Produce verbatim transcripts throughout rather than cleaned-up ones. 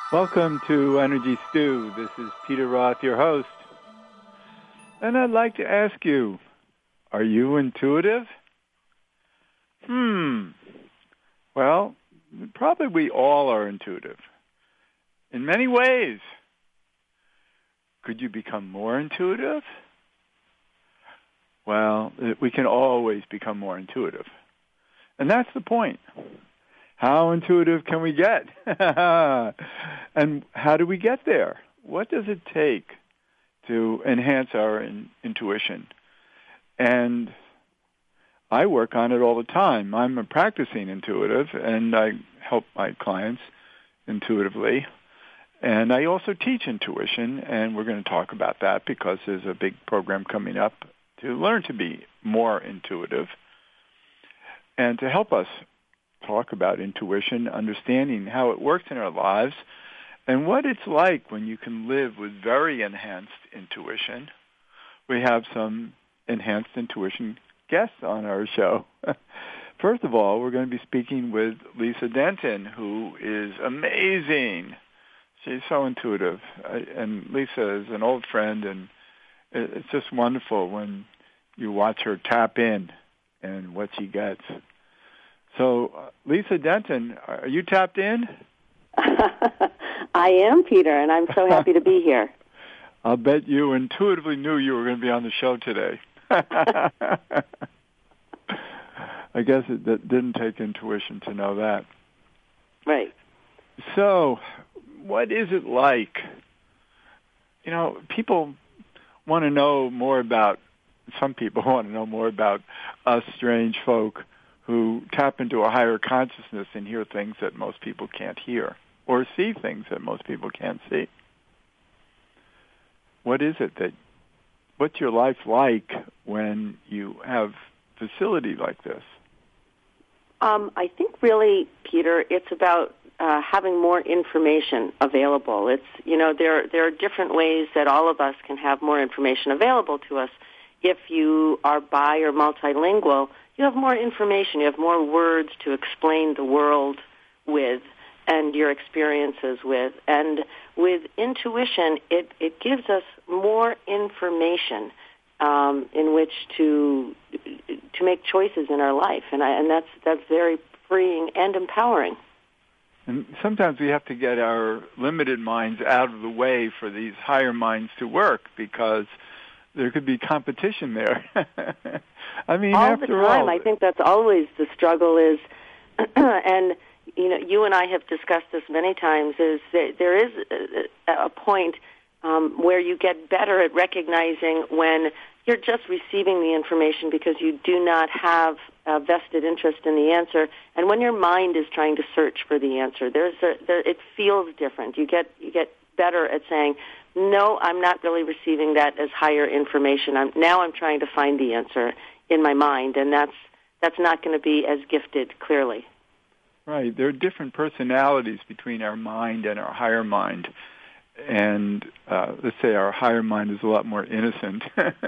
Welcome to Energy Stew. This is Peter Roth, your host. And I'd like to ask you, are you intuitive? Hmm. Well, probably we all are intuitive. In many ways. Could you become more intuitive? Well, we can always become more intuitive. And that's the point. How intuitive can we get? And how do we get there? What does it take to enhance our in- intuition? And I work on it all the time. I'm a practicing intuitive, and I help my clients intuitively. And I also teach intuition, and we're going to talk about that because there's a big program coming up to learn to be more intuitive. And to help us talk about intuition, understanding how it works in our lives, and what it's like when you can live with very enhanced intuition. We have some enhanced intuition guests on our show. First of all, we're going to be speaking with Lisa Denton, who is amazing. She's so intuitive. And Lisa is an old friend, and it's just wonderful when you watch her tap in and what she gets. So, uh, Lisa Denton, are you tapped in? I am, Peter, and I'm so happy to be here. I'll bet you intuitively knew you were going to be on the show today. I guess it, it didn't take intuition to know that. Right. So, what is it like? You know, people want to know more about, some people want to know more about us strange folk who tap into a higher consciousness and hear things that most people can't hear, or see things that most people can't see. What is it that, what's your life like when you have facility like this? Um, I think really, Peter, it's about uh, having more information available. It's, you know, there there are different ways that all of us can have more information available to us. If you are bi or multilingual, you have more information, you have more words to explain the world with and your experiences with. And with intuition, it, it gives us more information um, in which to to make choices in our life. And, I, and that's that's very freeing and empowering. And sometimes we have to get our limited minds out of the way for these higher minds to work, because there could be competition there. I mean, all after the time, all, I think that's always the struggle is, and you know, you and I have discussed this many times. Is that there is a, a point um, where you get better at recognizing when you're just receiving the information because you do not have a vested interest in the answer, and when your mind is trying to search for the answer, there's a, there, it feels different. You get you get better at saying, no, I'm not really receiving that as higher information. I'm, now I'm trying to find the answer in my mind, and that's that's not going to be as gifted, clearly. Right. There are different personalities between our mind and our higher mind. And uh, let's say our higher mind is a lot more innocent.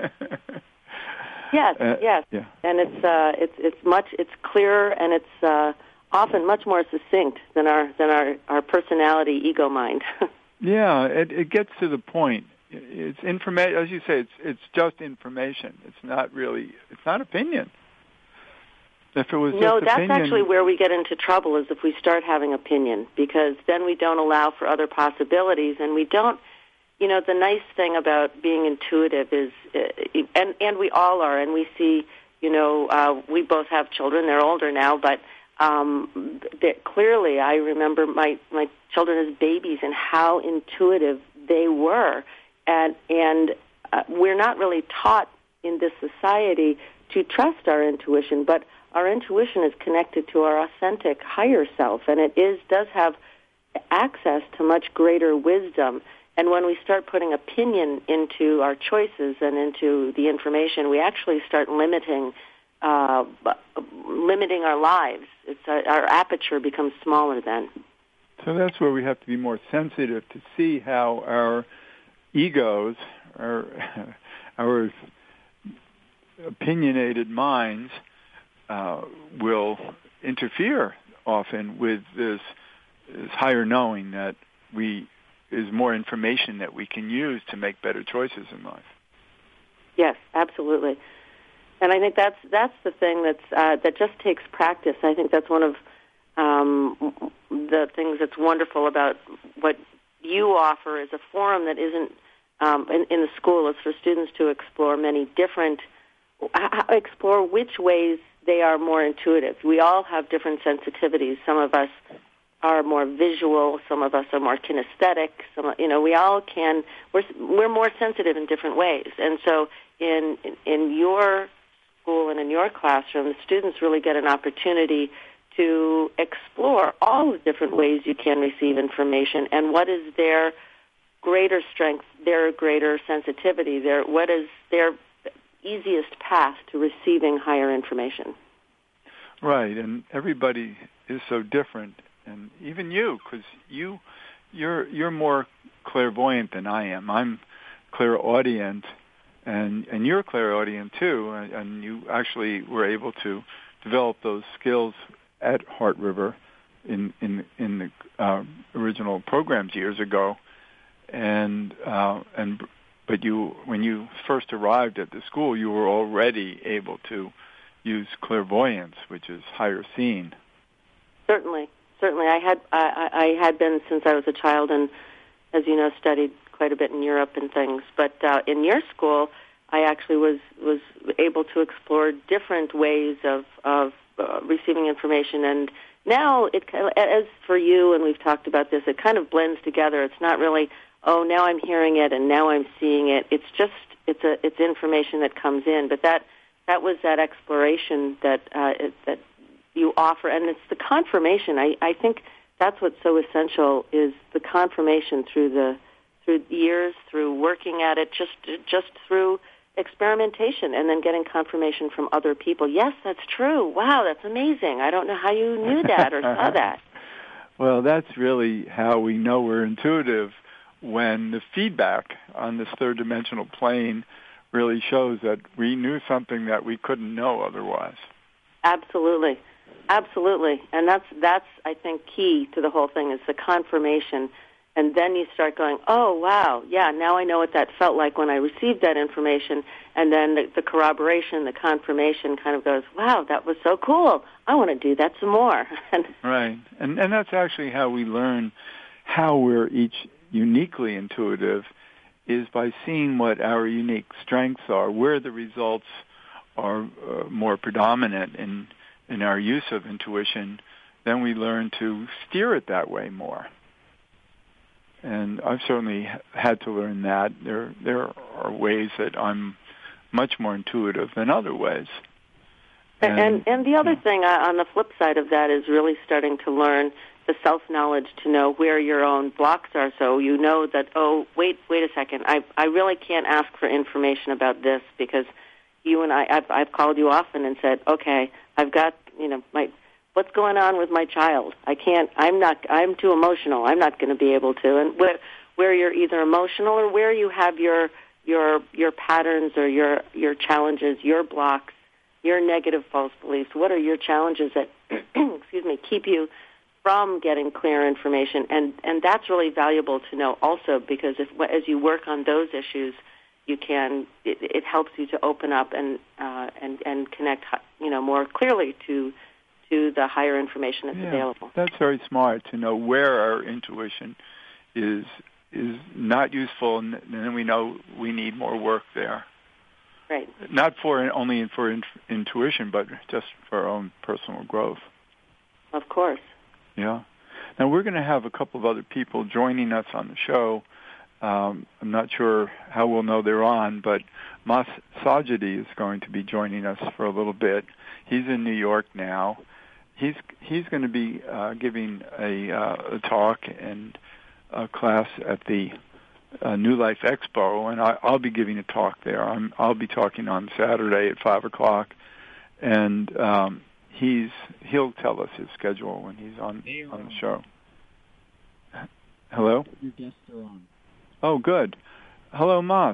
Yes, uh, yes. Yeah. And it's uh, it's it's much it's clearer, and it's uh, often much more succinct than our than our, our personality ego mind. Yeah, it, it gets to the point. It's information, as you say. It's it's just information. It's not really. It's not opinion. If it was no, just that's opinion, actually where we get into trouble. Is if we start having opinion, because then we don't allow for other possibilities, and we don't. You know, the nice thing about being intuitive is, uh, and and we all are, and we see. You know, uh, we both have children. They're older now, but. Um, that clearly, I remember my, my children as babies and how intuitive they were, and and uh, we're not really taught in this society to trust our intuition, but our intuition is connected to our authentic higher self, and it is does have access to much greater wisdom. And when we start putting opinion into our choices and into the information, we actually start limiting. Uh, limiting our lives. It's uh, our aperture becomes smaller then. So that's where we have to be more sensitive to see how our egos, our, our opinionated minds, uh, will interfere often with this, this higher knowing that we is more information that we can use to make better choices in life. Yes, absolutely. And I think that's that's the thing that's uh, that just takes practice. I think that's one of um, the things that's wonderful about what you offer is a forum that isn't um, in, in the school. It's for students to explore many different, uh, explore which ways they are more intuitive. We all have different sensitivities. Some of us are more visual. Some of us are more kinesthetic. Some, you know, we all can. We're we're more sensitive in different ways. And so, in in, in your school and in your classroom, the students really get an opportunity to explore all the different ways you can receive information and what is their greater strength, their greater sensitivity, their what is their easiest path to receiving higher information. Right, and everybody is so different, and even you, because you, you're you're more clairvoyant than I am. I'm clairaudient, and and you're clairaudient too, and, and you actually were able to develop those skills at Heart River in in in the uh, original programs years ago, and uh, and but you when you first arrived at the school, you were already able to use clairvoyance, which is higher seeing. Certainly, certainly, I had I, I had been since I was a child, and as you know, studied quite a bit in Europe and things. But uh, in your school, I actually was was able to explore different ways of of uh, receiving information, and now it as for you, and we've talked about this, it kind of blends together. It's not really, oh, now I'm hearing it and now I'm seeing it. It's just it's a it's information that comes in, but that that was that exploration that uh, it, that you offer, and it's the confirmation. I, I think that's what's so essential is the confirmation through the through years, through working at it, just just through experimentation, and then getting confirmation from other people. Yes, that's true. Wow, that's amazing. I don't know how you knew that or saw that. Well, that's really how we know we're intuitive, when the feedback on this third dimensional plane really shows that we knew something that we couldn't know otherwise. Absolutely. Absolutely. And that's, that's I think, key to the whole thing is the confirmation. And then you start going, oh, wow, yeah, now I know what that felt like when I received that information. And then the, the corroboration, the confirmation kind of goes, wow, that was so cool. I want to do that some more. Right. And, and that's actually how we learn how we're each uniquely intuitive, is by seeing what our unique strengths are, where the results are uh, more predominant in, in our use of intuition. Then we learn to steer it that way more. And I've certainly had to learn that. There there are ways that I'm much more intuitive than other ways. And and, and the other yeah. thing uh, on the flip side of that is really starting to learn the self-knowledge to know where your own blocks are. So you know that, oh, wait, wait a second, I I really can't ask for information about this because you and I, I've, I've called you often and said, okay, I've got, you know, my... what's going on with my child? I can't, I'm not, I'm too emotional. I'm not going to be able to. And where, where you're either emotional or where you have your, your, your patterns or your, your challenges, your blocks, your negative false beliefs. What are your challenges that, excuse me, keep you from getting clear information? And, and that's really valuable to know also, because if, as you work on those issues, you can, it, it helps you to open up and, uh, and, and connect, you know, more clearly to, to the higher information that's yeah, available. That's very smart to know where our intuition is is not useful, and then we know we need more work there. Right. Not for only for in, intuition, but just for our own personal growth. Of course. Yeah. Now we're going to have a couple of other people joining us on the show. Um, I'm not sure how we'll know they're on, but Mas Sajidi is going to be joining us for a little bit. He's in New York now. He's he's going to be uh, giving a, uh, a talk and a class at the uh, New Life Expo, and I, I'll be giving a talk there. I'm, I'll be talking on Saturday at five o'clock, and um, he's he'll tell us his schedule when he's on on the show. Hello? Your guests are on. Oh, good. Hello, Mas.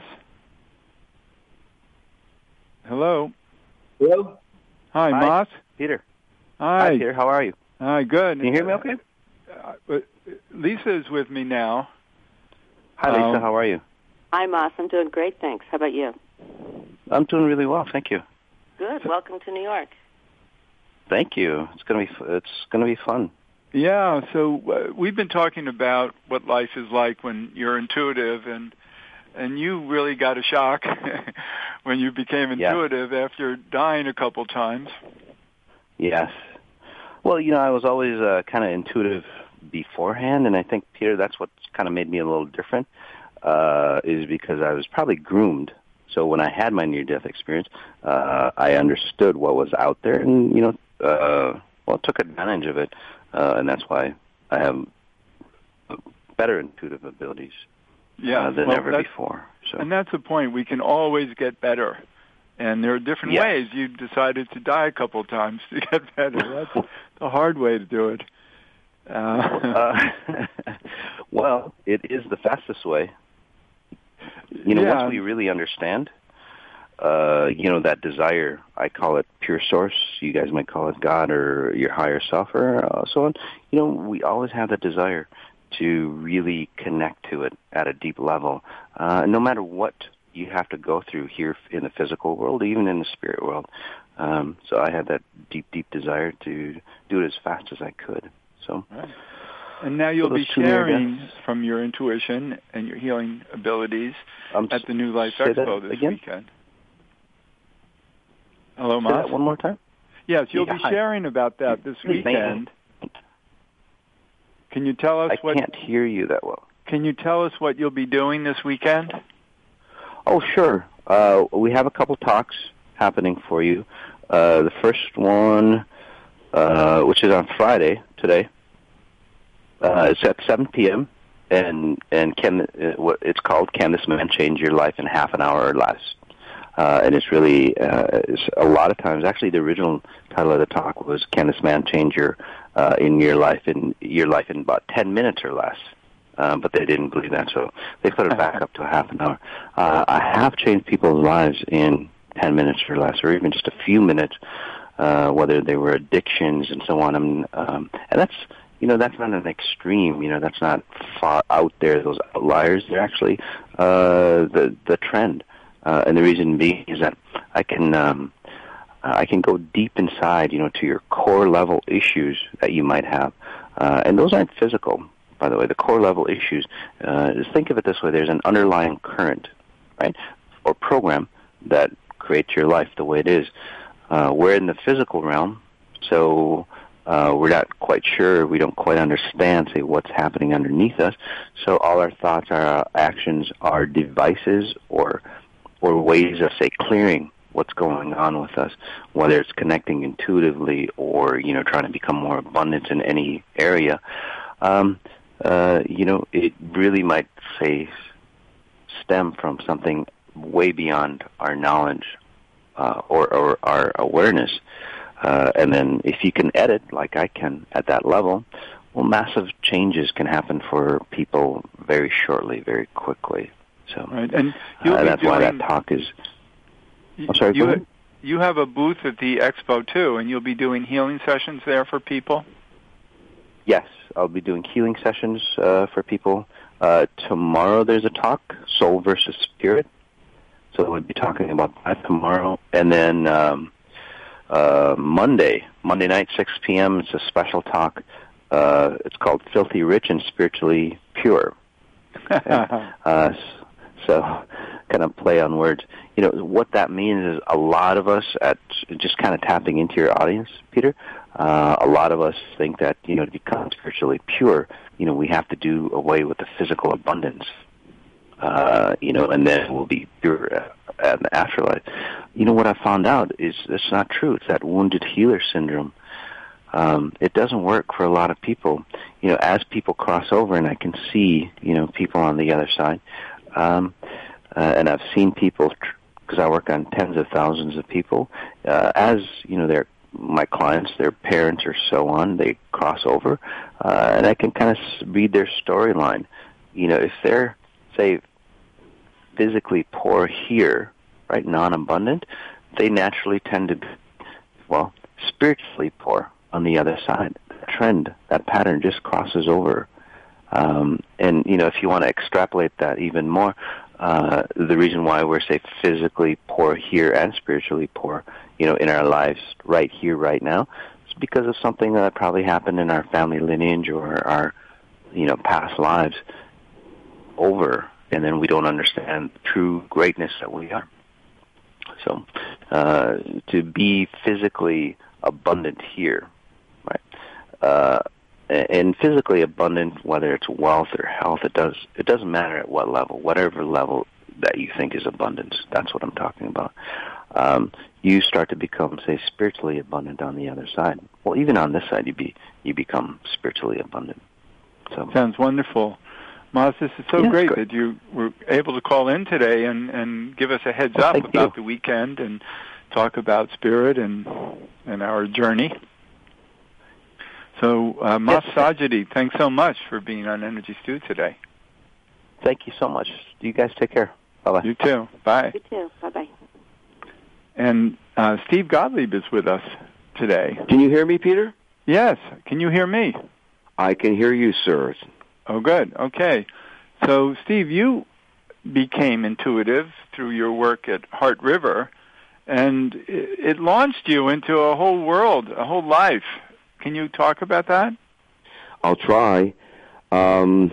Hello. Hello. Hi, Hi, Mas. Peter. Hi. Hi, Peter. How are you? Hi, good. Can you hear me okay? Uh, but Lisa is with me now. Hi, Lisa. Um, How are you? I'm awesome. Doing great, thanks. How about you? I'm doing really well, thank you. Good. Welcome to New York. Thank you. It's gonna be it's gonna be fun. Yeah. So uh, we've been talking about what life is like when you're intuitive, and and you really got a shock when you became intuitive yeah. after dying a couple times. Yes. Well, you know, I was always uh, kind of intuitive beforehand, and I think, Peter, that's what's kind of made me a little different, uh, is because I was probably groomed. So when I had my near-death experience, uh, I understood what was out there and, you know, uh, well, took advantage of it, uh, and that's why I have better intuitive abilities yeah, uh, than well, ever before. So. And that's the point. We can always get better. And there are different yeah. ways. You decided to die a couple of times to get better. That's the hard way to do it. Uh, uh, well, it is the fastest way. You know, yeah. once we really understand, uh, you know, that desire, I call it pure source, you guys might call it God or your higher self or uh, so on, you know, we always have that desire to really connect to it at a deep level, uh, no matter what you have to go through here in the physical world, even in the spirit world. Um, so I had that deep, deep desire to do it as fast as I could. So, right. And now you'll be sharing from your intuition and your healing abilities um, at the New Life Expo this again? weekend. Hello, Say that one more time? Yes, you'll yeah, be sharing about that this weekend. Can you tell us I what... I can't hear you that well. Can you tell us what you'll be doing this weekend? Oh, sure. Uh, we have a couple talks happening for you. Uh, the first one, uh, which is on Friday, today, uh, it's at seven p.m., and and can uh, it's called Can This Man Change Your Life in Half an Hour or Less? Uh, and it's really, uh, it's a lot of times, actually the original title of the talk was Can This Man Change Your, uh, in your life in your life in about ten minutes or less? Um, but they didn't believe that, so they put it back up to a half an hour. Uh, I have changed people's lives in ten minutes or less, or even just a few minutes, uh, whether they were addictions and so on. And, um, and that's, you know, that's not an extreme, you know, that's not far out there, those outliers. They're actually uh, the the trend. Uh, and the reason being is that I can um, I can go deep inside, you know, to your core level issues that you might have, uh, and those aren't physical. By the way, the core level issues, uh, just think of it this way, there's an underlying current, right, or program that creates your life the way it is. Uh, we're in the physical realm, so uh, we're not quite sure, we don't quite understand, say, what's happening underneath us, so all our thoughts, our actions, our devices, or or ways of, say, clearing what's going on with us, whether it's connecting intuitively or, you know, trying to become more abundant in any area, um, Uh, you know, it really might, say, stem from something way beyond our knowledge uh, or, or our awareness. Uh, and then if you can edit, like I can, at that level, well, massive changes can happen for people very shortly, very quickly. So right. And you'll uh, be that's doing, why that talk is... I'm sorry, you, go ahead. You have a booth at the expo, too, and you'll be doing healing sessions there for people? Yes, I'll be doing healing sessions uh, for people. Uh, tomorrow there's a talk, Soul versus Spirit. So we'll be talking about that tomorrow. And then um, uh, Monday, Monday night, six p.m., it's a special talk. Uh, it's called Filthy Rich and Spiritually Pure. Okay? uh, so kind of play on words. You know, what that means is a lot of us, at just kind of tapping into your audience, Peter, Uh, a lot of us think that, you know, to become spiritually pure, you know, we have to do away with the physical abundance, uh, you know, and then we'll be pure at the afterlife. You know, what I found out is it's not true. It's that wounded healer syndrome. Um, it doesn't work for a lot of people. You know, as people cross over, and I can see, you know, people on the other side, um, uh, and I've seen people, because I work on tens of thousands of people, uh, as, you know, they're my clients, their parents or so on, they cross over, uh, and I can kind of read their storyline. You know, if they're, say, physically poor here, right, non-abundant, they naturally tend to be, well, spiritually poor on the other side. trend, that pattern just crosses over. Um, and, you know, if you want to extrapolate that even more, uh, the reason why we're, say, physically poor here and spiritually poor, you know, in our lives right here, right now, is because of something that probably happened in our family lineage or our, you know, past lives over, and then we don't understand the true greatness that we are. So, uh, to be physically abundant here, right? Uh, and physically abundant, whether it's wealth or health, it does it doesn't matter at what level, whatever level that you think is abundance. That's what I'm talking about. Um, you start to become, say, spiritually abundant on the other side. Well, even on this side, you be you become spiritually abundant. So sounds wonderful. Mas, this is so yeah, great, great that you were able to call in today and, and give us a heads well, up about you. the weekend and talk about spirit and and our journey. So, uh, Mas yes. Sajidi, thanks so much for being on Energy Stew today. Thank you so much. You guys take care. Bye-bye. You too. Bye. You too. Bye-bye. And uh, Steve Gottlieb is with us today. Can you hear me, Peter? Yes. Can you hear me? I can hear you, sir. Oh, good. Okay. So, Steve, you became intuitive through your work at Heart River, and it launched you into a whole world, a whole life. Can you talk about that? I'll try. Um,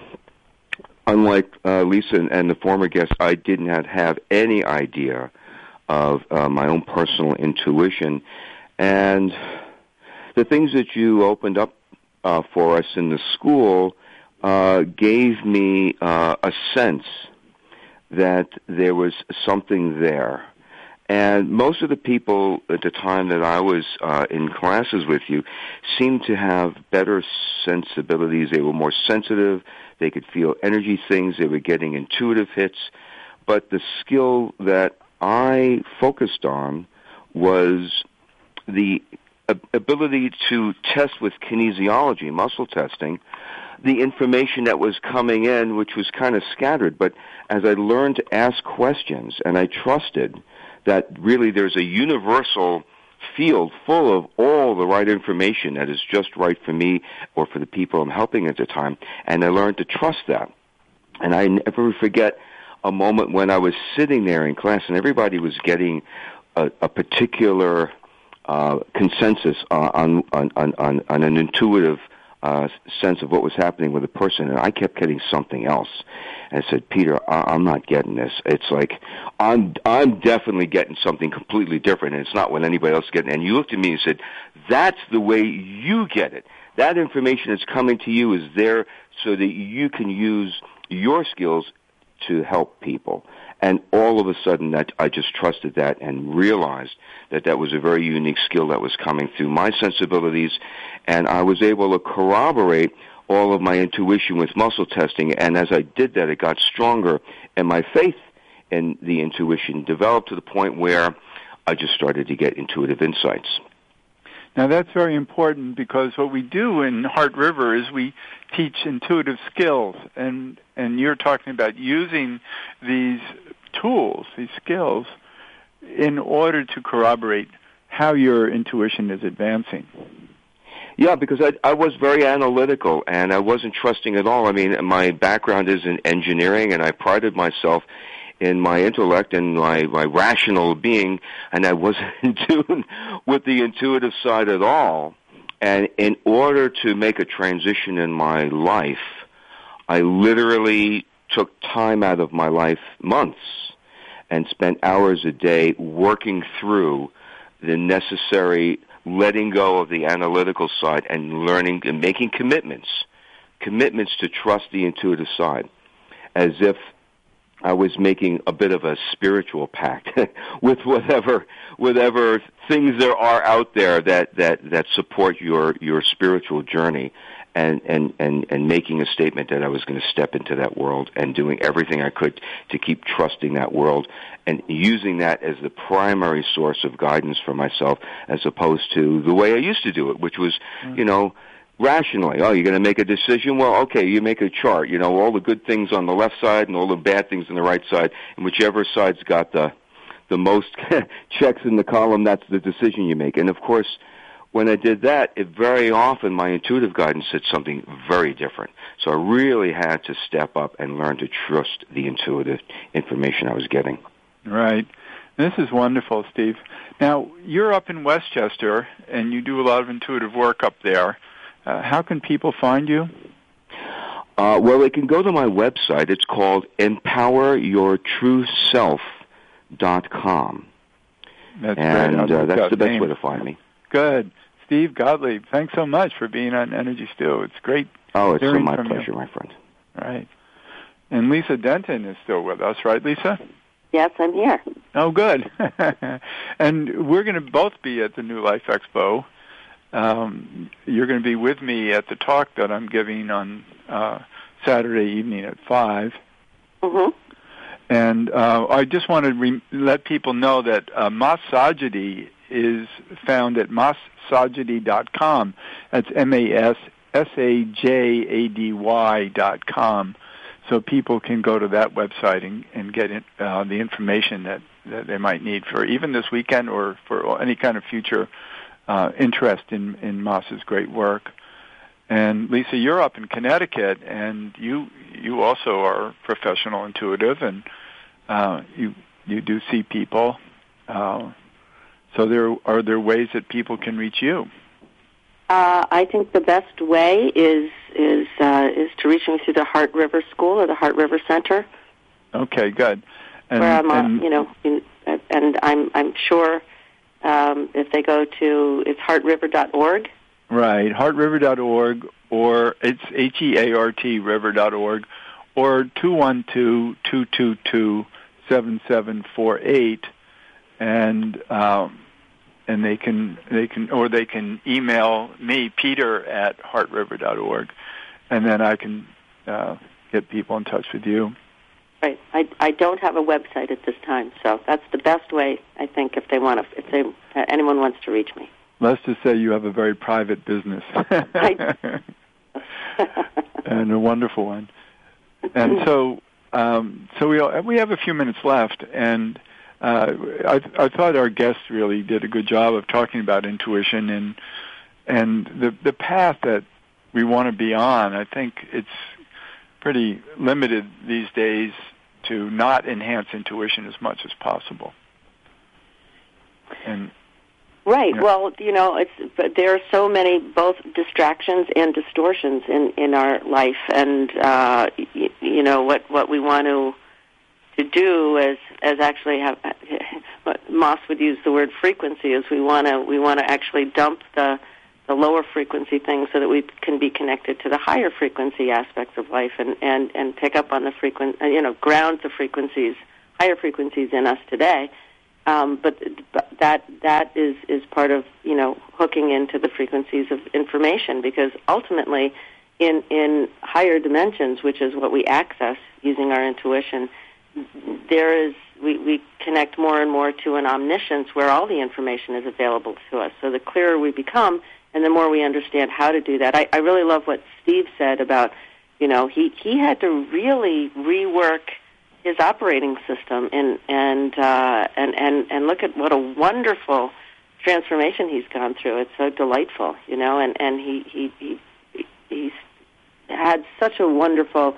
unlike uh, Lisa and the former guest, I did not have any idea of uh, my own personal intuition. And the things that you opened up uh, for us in the school uh, gave me uh, a sense that there was something there. And most of the people at the time that I was uh, in classes with you seemed to have better sensibilities. They were more sensitive. They could feel energy things. They were getting intuitive hits. But the skill that I focused on was the ability to test with kinesiology, muscle testing, the information that was coming in, which was kind of scattered. But as I learned to ask questions and I trusted that really there's a universal field full of all the right information that is just right for me or for the people I'm helping at the time, and I learned to trust that. And I never forget a moment when I was sitting there in class and everybody was getting a, a particular uh, consensus on, on, on, on, on an intuitive uh, sense of what was happening with a person, and I kept getting something else. And I said, Peter, I- I'm not getting this. It's like, I'm I'm definitely getting something completely different, and it's not what anybody else is getting. And you looked at me and said, that's the way you get it. That information that's coming to you is there so that you can use your skills to help people. And all of a sudden, that I just trusted that and realized that that was a very unique skill that was coming through my sensibilities, and I was able to corroborate all of my intuition with muscle testing. And as I did that, it got stronger, and my faith in the intuition developed to the point where I just started to get intuitive insights. Now, that's very important, because what we do in Heart River is we teach intuitive skills, and and you're talking about using these tools, these skills, in order to corroborate how your intuition is advancing. Yeah, because I, I was very analytical, and I wasn't trusting at all. I mean, my background is in engineering, and I prided myself in my intellect and my, my rational being, and I wasn't in tune with the intuitive side at all. And in order to make a transition in my life, I literally took time out of my life, months, and spent hours a day working through the necessary letting go of the analytical side and learning and making commitments, commitments to trust the intuitive side, as if I was making a bit of a spiritual pact with whatever whatever things there are out there that, that, that support your, your spiritual journey, and, and, and, and making a statement that I was going to step into that world and doing everything I could to keep trusting that world and using that as the primary source of guidance for myself, as opposed to the way I used to do it, which was, mm-hmm. you know, rationally. Oh, you're going to make a decision? Well, okay, you make a chart. You know, all the good things on the left side and all the bad things on the right side, and whichever side's got the the most checks in the column, that's the decision you make. And, of course, when I did that, it very often my intuitive guidance said something very different. So I really had to step up and learn to trust the intuitive information I was getting. Right. This is wonderful, Steve. Now, you're up in Westchester, and you do a lot of intuitive work up there. Uh, how can people find you? Uh, well, they can go to my website. It's called empower your true self dot com. That's and great. uh, that's the best name. way to find me. Good. Steve Gottlieb, thanks so much for being on Energy Stew. It's great Oh, it's hearing my from pleasure, you. my friend. Right. And Lisa Denton is still with us, right, Lisa? Yes, I'm here. Oh, good. And we're going to both be at the New Life Expo. Um, you're going to be with me at the talk that I'm giving on uh, Saturday evening at five. Mm-hmm. And uh, I just want to re- let people know that uh, Mas Sajady is found at mas sajady dot com. That's M A S S A J A D Y dot com. So people can go to that website and, and get in, uh, the information that, that they might need for even this weekend or for any kind of future uh, interest in, in Mas's great work. And Lisa, you're up in Connecticut, and you you also are professional intuitive, and uh, you you do see people. Uh, so there are there ways that people can reach you? Uh, I think the best way is is uh, is to reach me through the Heart River School or the Heart River Center. Okay, good. And, where I'm, uh, and, you know, in, and I'm I'm sure um, if they go to it's heart river dot org. Right, heart river dot org, or it's H E A R T river dot org, or two one two, two two two, seven seven four eight, and um, and they can they can or they can email me, Peter at heart river dot org, and then I can uh, get people in touch with you. Right. I I don't have a website at this time, so that's the best way, I think, if they want to, if they uh, anyone wants to reach me. Let's just say you have a very private business. And a wonderful one. And so, um, so we we have a few minutes left, and uh, I, I thought our guests really did a good job of talking about intuition and and the the path that we want to be on. I think it's pretty limited these days to not enhance intuition as much as possible. And Right. Yeah. Well, you know, it's but there are so many both distractions and distortions in, in our life, and uh, you, you know what what we want to to do is as actually have Moss would use the word frequency, is we want to we want to actually dump the the lower frequency things so that we can be connected to the higher frequency aspects of life, and and and pick up on the frequent you know ground the frequencies higher frequencies in us today. Um, but that that is, is part of, you know, hooking into the frequencies of information, because ultimately in in higher dimensions, which is what we access using our intuition, there is we, we connect more and more to an omniscience where all the information is available to us. So the clearer we become and the more we understand how to do that. I, I really love what Steve said about, you know, he, he had to really rework his operating system, and and uh, and and and look at what a wonderful transformation he's gone through. It's so delightful, you know, and and he he he he's had such a wonderful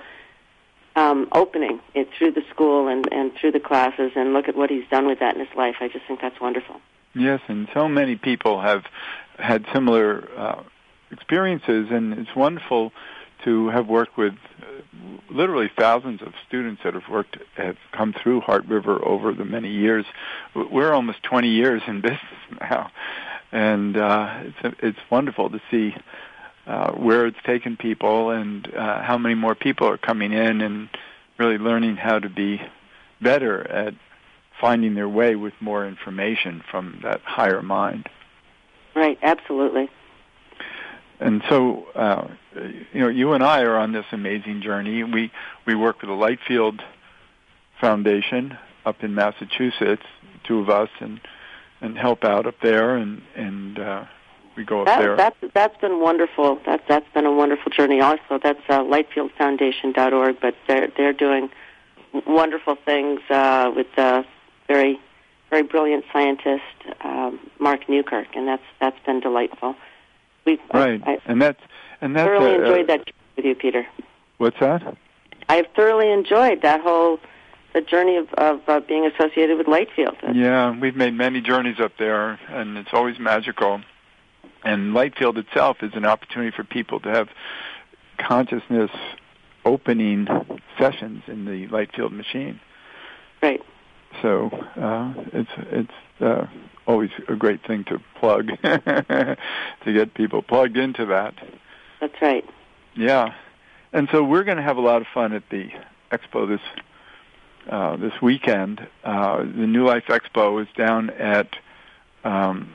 um, opening it through the school and and through the classes, and look at what he's done with that in his life. I just think that's wonderful. yes, and so many people have had similar uh, experiences, and it's wonderful to have worked with uh, literally thousands of students that have worked, have come through Heart River over the many years. We're almost twenty years in business now, and uh, it's it's wonderful to see uh, where it's taken people, and uh, how many more people are coming in and really learning how to be better at finding their way with more information from that higher mind. Right, absolutely. And so, uh, you know, you and I are on this amazing journey. We we work with the Lightfield Foundation up in Massachusetts, two of us, and and help out up there, and and uh, we go up that, there. That's that's been wonderful. That's that's been a wonderful journey. Also, that's uh, lightfield foundation dot org. But they're they're doing wonderful things uh, with uh, very very brilliant scientist, um, Mark Newkirk, and that's that's been delightful. We right, I, I and that's and that's thoroughly uh, enjoyed that with you, Peter. What's that? I've thoroughly enjoyed that whole the journey of, of uh, being associated with Lightfield. Yeah, we've made many journeys up there, and it's always magical. And Lightfield itself is an opportunity for people to have consciousness opening sessions in the Lightfield machine. Right. So uh, it's it's uh, always a great thing to plug to get people plugged into that. That's right. Yeah, and so we're going to have a lot of fun at the expo this uh, this weekend. Uh, the New Life Expo is down at um,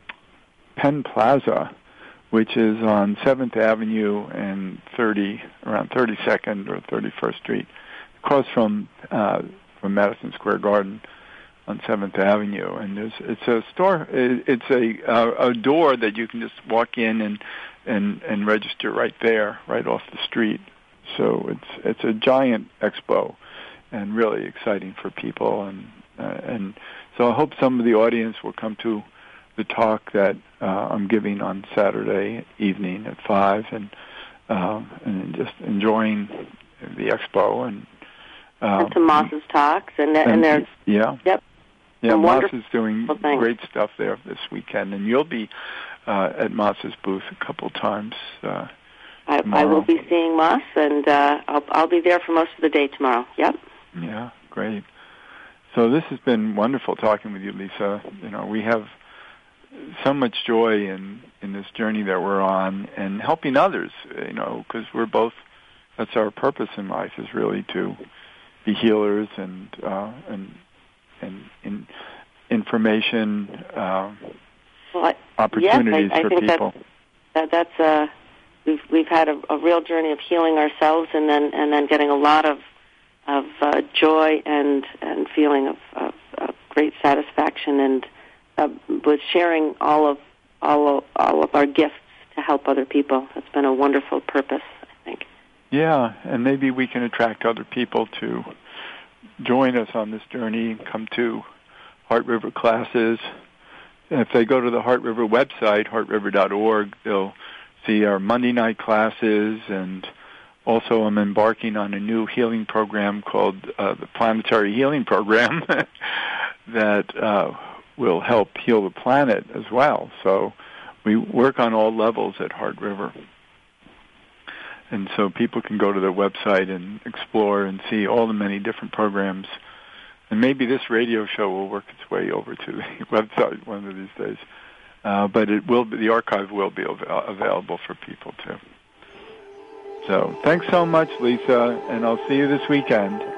Penn Plaza, which is on seventh Avenue and thirty around thirty-second or thirty-first Street, across from uh, from Madison Square Garden on seventh Avenue. And there's it's a store. It's a uh, a door that you can just walk in and and and register right there, right off the street. So it's it's a giant expo, and really exciting for people. And uh, and so I hope some of the audience will come to the talk that uh, I'm giving on Saturday evening at five, and uh, and just enjoying the expo and uh, and to Moss's talks and and, and there's yeah yep yeah Moss is doing things. Great stuff there this weekend, and you'll be uh, at Moss's booth a couple times. Uh, I, I will be seeing Moss, and uh, I'll I'll be there for most of the day tomorrow. Yep. Yeah, great. So this has been wonderful talking with you, Lisa. You know, we have so much joy in, in this journey that we're on, and helping others, you know, because we're both, that's our purpose in life, is really to be healers and uh, and and in information uh, well, I, opportunities yes, I, I for think people. That, that, that's uh, we've we've had a, a real journey of healing ourselves, and then and then getting a lot of of uh, joy and and feeling of, of, of great satisfaction and. Uh, with sharing all of all of all of our gifts to help other people. It's been a wonderful purpose, I think. Yeah, and maybe we can attract other people to join us on this journey, come to Heart River classes. And if they go to the Heart River website, heart river dot org, they'll see our Monday night classes, and also I'm embarking on a new healing program called uh, the Planetary Healing Program that uh, will help heal the planet as well. So we work on all levels at Heart River. And so people can go to their website and explore and see all the many different programs. And maybe this radio show will work its way over to the website one of these days. Uh, but it will be, the archive will be av- available for people too. So thanks so much, Lisa, and I'll see you this weekend.